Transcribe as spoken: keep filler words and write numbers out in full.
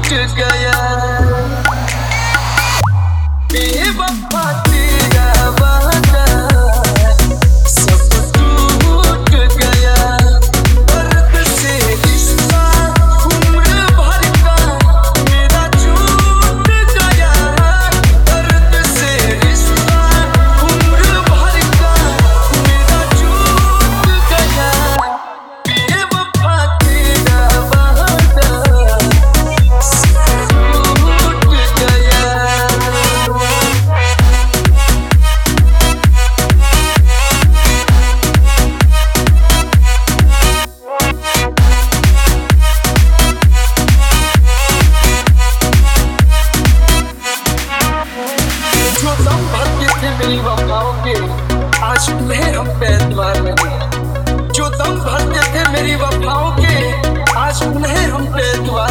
गया बेवफा तेरा वादा सब टूट गया। दर्द से रिश्ता उम्र भर का मेरा छूट गया। दर्द से रिश्ता उम्र भर का मेरा छूट गया। बेवफा तेरा वादा मेरी वफाओं के आज उन्हें हम पे एतबार नहीं। जो दम भरते थे मेरी वफाओं के आज उन्हें हम पे एतबार